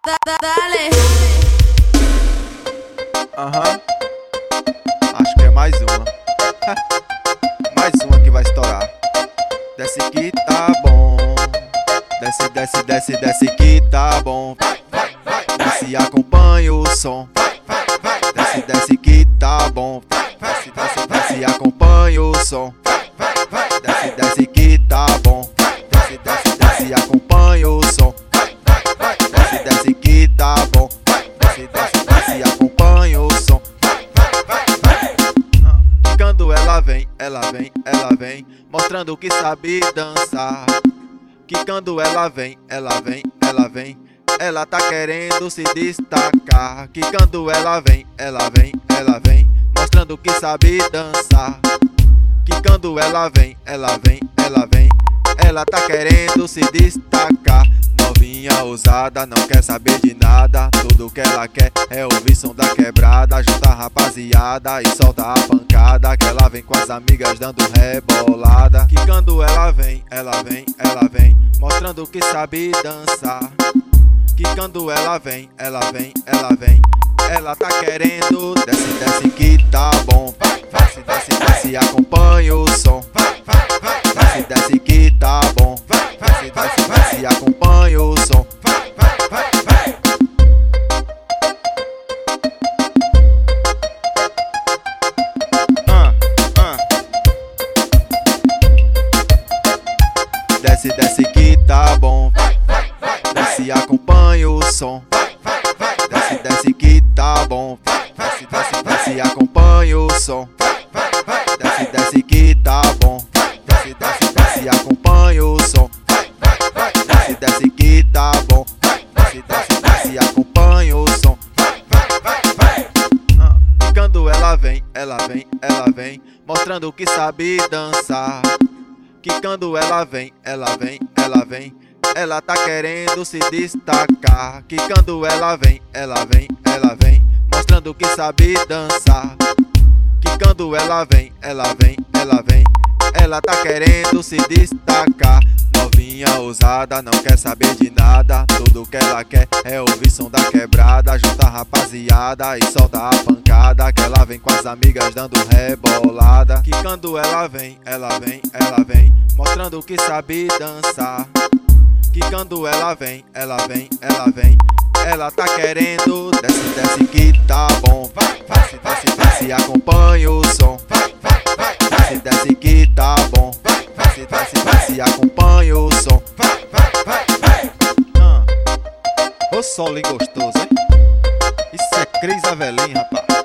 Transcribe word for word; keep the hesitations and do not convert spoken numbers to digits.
Dale. Aham. Acho que é mais uma. Mais uma que vai estourar. Desce que tá bom. Desce, desce, desce, desce que tá bom. Desce, acompanha o som. Desce, desce que tá bom. Desce, desce, desce, acompanha o som. Desce, desce que tá bom. Desce, desce, desce, acompanha o som. Desce, desce que tá bom. Desce, desce, desce, acompanha o som. Quando ela vem, ela vem, ela vem, mostrando que sabe dançar. Que quando ela vem, ela vem, ela vem, ela tá querendo se destacar. Que quando ela vem, ela vem, ela vem, mostrando que sabe dançar. Que quando ela vem, ela vem, ela vem, ela tá querendo se destacar. Novinha ousada, não quer saber de nada. Tudo que ela quer é ouvir som da quebrada. Junta a rapaziada e solta a pancada. Que ela vem com as amigas dando rebolada. Que quando ela vem, ela vem, ela vem, mostrando que sabe dançar. Que quando ela vem, ela vem, ela vem, ela tá querendo. Desce, desce que tá bom. Desce, desce, desce, acompanha o som. Desce, desce que tá bom. Desce, desce, desce, acompanha o som. Ah, ah. Desce, desce que tá bom. Desce, acompanha o som. Desce, desce que tá bom. Desce, desce, desce, acompanha o som. Desce, desce que tá bom. Desce, desce, desce, acompanha o som. Desce, desce que tá bom. Desce, desce, desce, acompanha o som. E quando ela vem, ela vem, ela vem, mostrando que sabe dançar. Que quando ela vem, ela vem, ela vem, ela tá querendo se destacar. Que quando ela vem, ela vem, ela vem, mostrando que sabe dançar. Que quando ela vem, ela vem, ela vem, ela tá querendo se destacar. Novinha ousada, não quer saber de nada. Tudo que ela quer é ouvir som da quebrada. Junta a rapaziada e solta a pancada. Que ela vem com as amigas dando rebolada. Que quando ela vem, ela vem, ela vem, mostrando que sabe dançar. Que quando ela vem, ela vem, ela vem, ela tá querendo. Desce, desce que tá bom. Desce, desce, desce, acompanha o som. Desce, desce que tá bom. Desce, desce, desce, acompanha o som. Ah. Ô solinho gostoso, hein? Isso é Cris Avelim, rapaz.